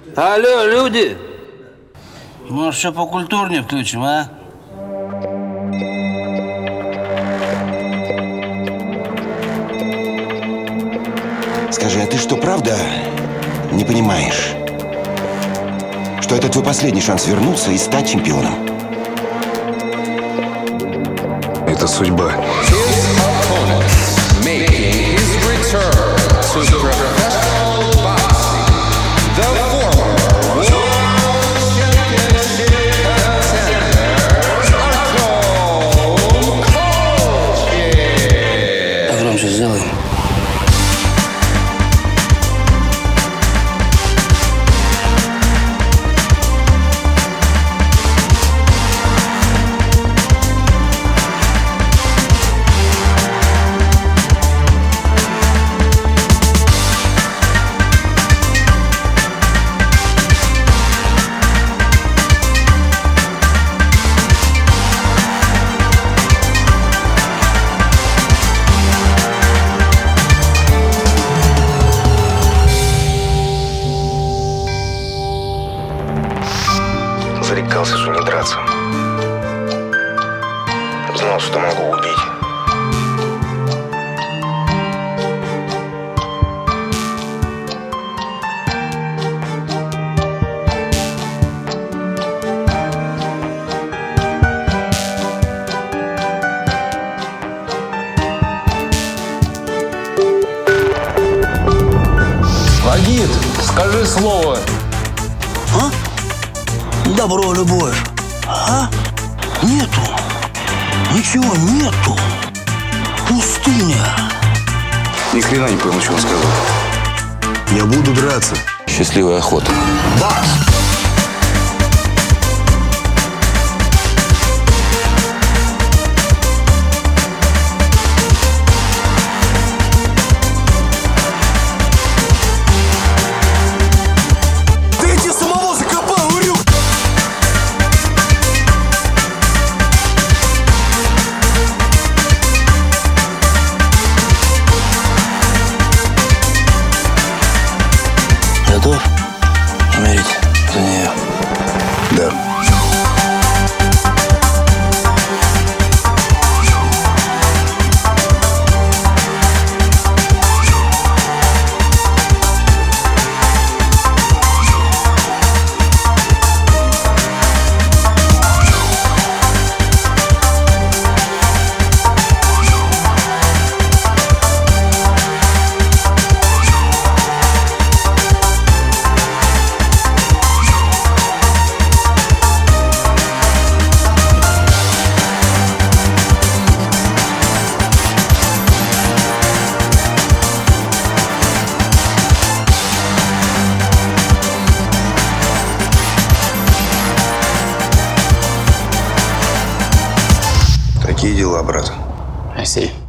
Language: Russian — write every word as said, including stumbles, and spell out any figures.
Алло, люди! Может, что покультурнее включим, а? Скажи, а ты что, правда не понимаешь, что это твой последний шанс вернуться и стать чемпионом? Это судьба. Погромче сделай. Зарекался же не драться. Знал, что могу убить. Вагит, скажи слово. А? Добро, любовь. А? Нету. Ничего нету. Пустыня. Ни хрена не понял, что он сказал. Я буду драться. Счастливой охоты. Бас. Готов умереть за нее? Да. Такие дела, брат. I see.